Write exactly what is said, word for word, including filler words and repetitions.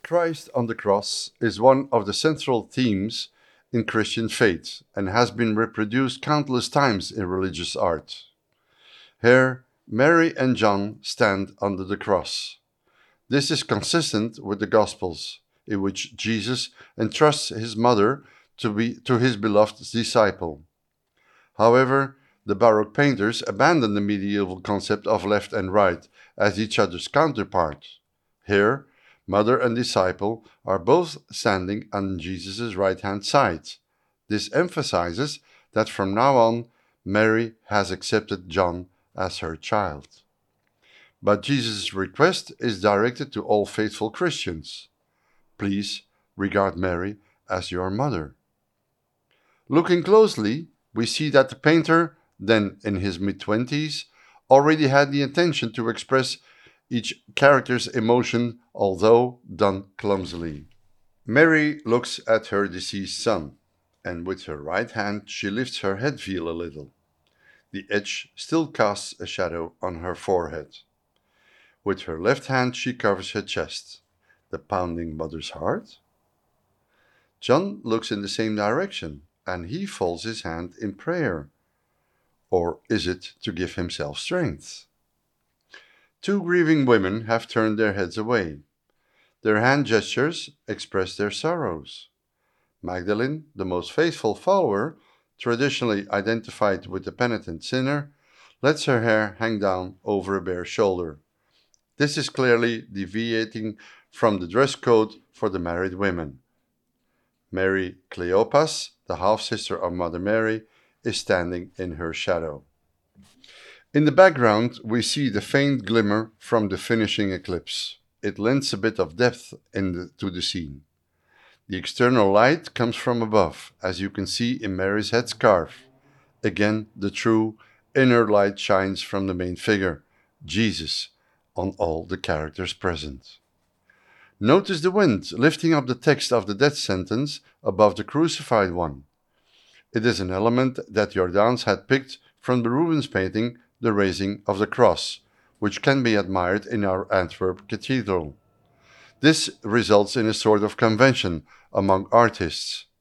Christ on the cross is one of the central themes in Christian faith and has been reproduced countless times in religious art. Here, Mary and John stand under the cross. This is consistent with the Gospels, in which Jesus entrusts his mother to, be, to his beloved disciple. However, the Baroque painters abandoned the medieval concept of left and right as each other's counterpart. Here, mother and disciple are both standing on Jesus' right-hand side. This emphasizes that from now on, Mary has accepted John as her child. But Jesus' request is directed to all faithful Christians. Please regard Mary as your mother. Looking closely, we see that the painter, then in his mid-twenties, already had the intention to express each character's emotion, although done clumsily. Mary looks at her deceased son, and with her right hand she lifts her head veil a little. The edge still casts a shadow on her forehead. With her left hand she covers her chest, the pounding mother's heart. John looks in the same direction, and he folds his hand in prayer. Or is it to give himself strength? Two grieving women have turned their heads away. Their hand gestures express their sorrows. Magdalene, the most faithful follower, traditionally identified with the penitent sinner, lets her hair hang down over a bare shoulder. This is clearly deviating from the dress code for the married women. Mary Cleopas, the half-sister of Mother Mary, is standing in her shadow. In the background, we see the faint glimmer from the finishing eclipse. It lends a bit of depth in the, to the scene. The external light comes from above, as you can see in Mary's headscarf. Again, the true inner light shines from the main figure, Jesus, on all the characters present. Notice the wind lifting up the text of the death sentence above the crucified one. It is an element that Jordaens had picked from the Rubens painting The Raising of the Cross, which can be admired in our Antwerp Cathedral. This results in a sort of convention among artists.